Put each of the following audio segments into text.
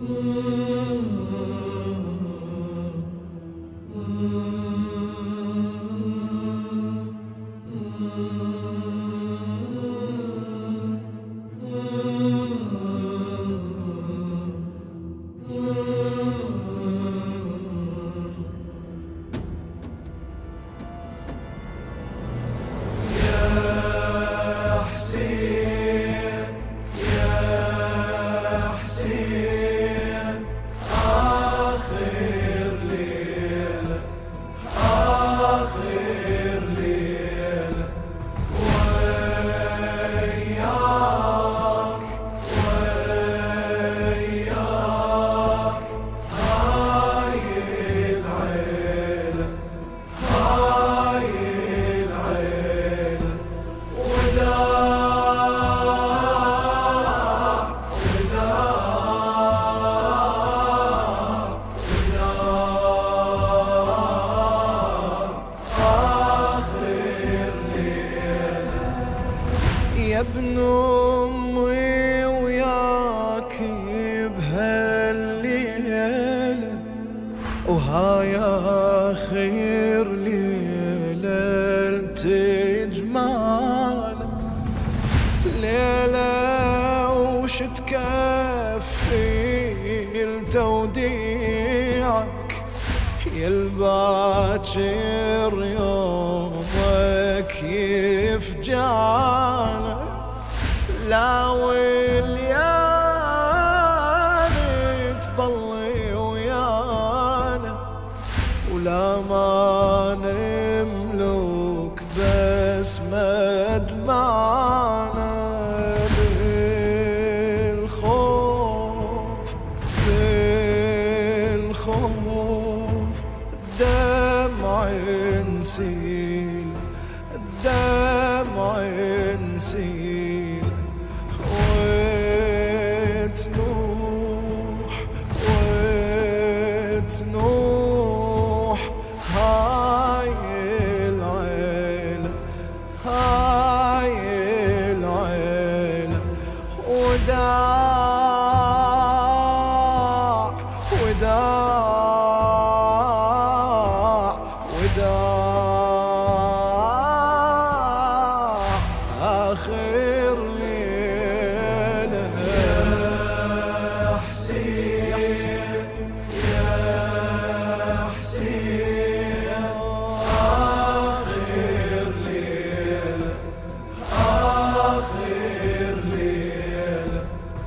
يا ابن أمي وياك بهالليلة، وهاي آخر ليلة تجمعنا، ليلة وش تكفي لتوديعك يا الباكر يومك يفجعنا، لا والياني تضلي ويانا، ولا ما نملك بس مدمعنا، بالخوف الدمع نسيل، الدمع نسيل، وتنوح هاي العيلة، هاي العيلة، وداع وداع وداع آخر ليلة. يا حسين يا حسين آخر ليلة، آخر ليلة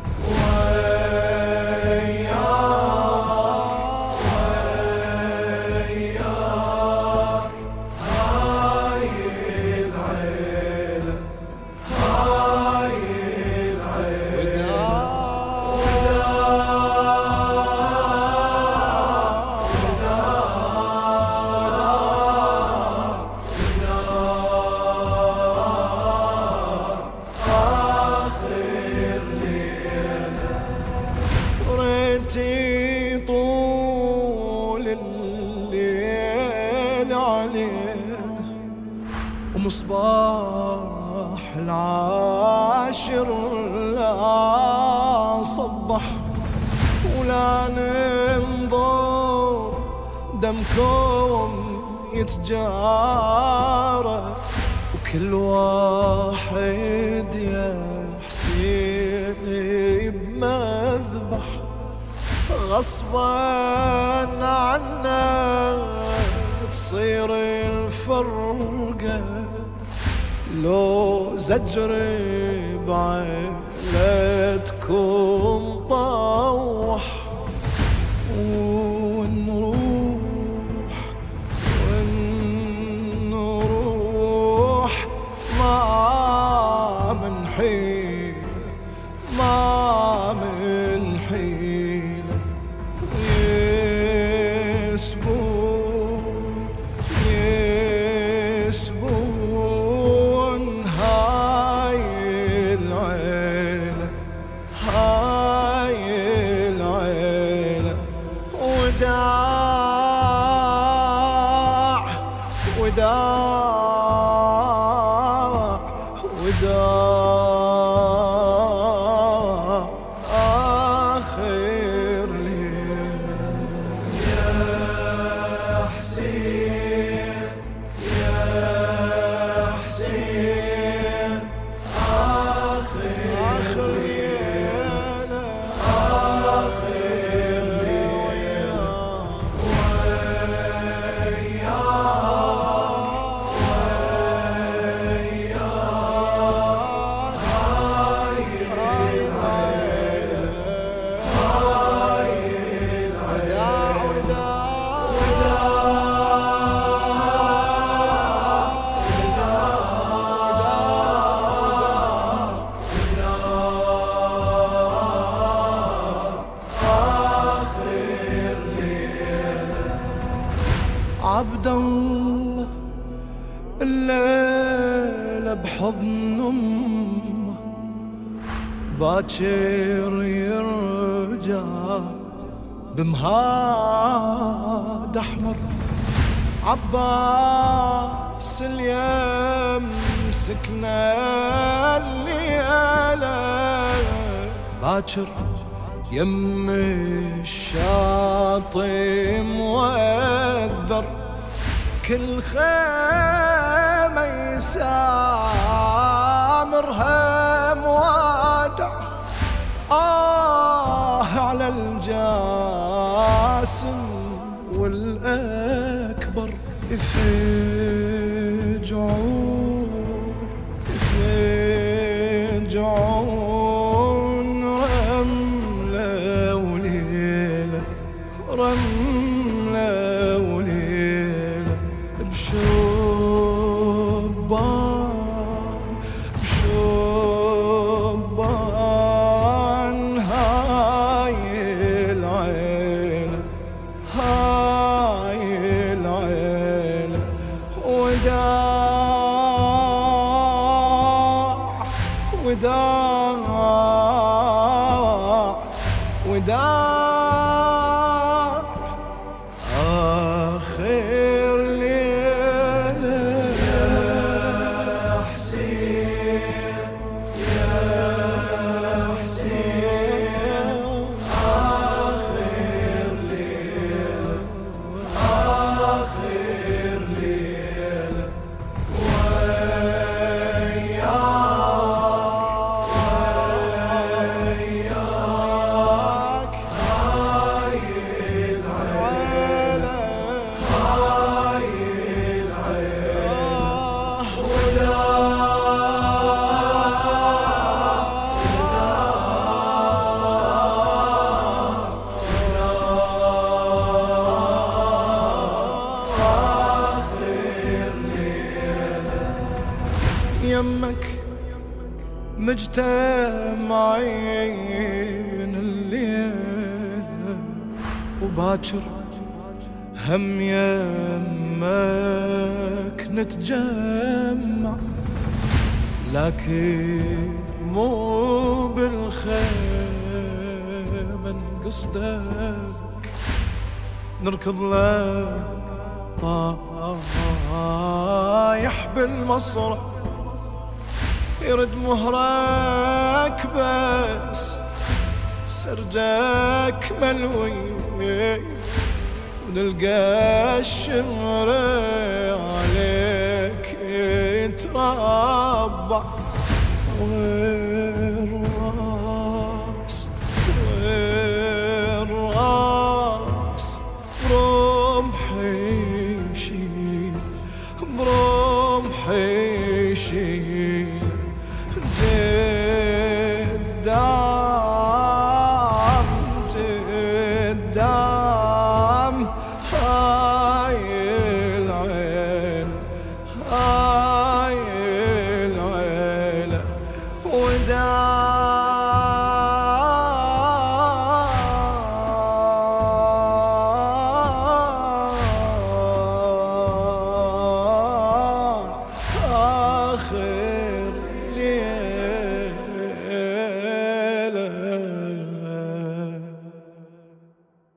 طول الليل علينا، ومصباح العاشر لا صبح، ولا ننظر دمكم يتجارى، وكل واحد يا حسين بمذبح، غصبا عنا تصير الفرقة، لو زجر بعيلتكم طوح، ونروح ما من حين، ما من حين يسبون هاي العيلة، هاي العيلة، عبد الله الليلة بحضن أمه باكر يرجع بمهاد أحمر. عباس اليم سكنة الليلة باكر يم الشاطئ موذر كل خيمة يسامرها موادع. على الجاسم والأكبر يفجعون رملة وليلة رملة وليلة بشبان هاي العيلة وداع آخر ليلة. يا حسين يا حسين آخر ليلة آخر ليلة يمك مجتمعين الليلة وباكر هم يمك نتجمع لكن مو بالخيمة نقصدك نركض لك طايح بالمصرع يرد مهرك بس سرجك ملوي ونلقى الشمر عليك يتربع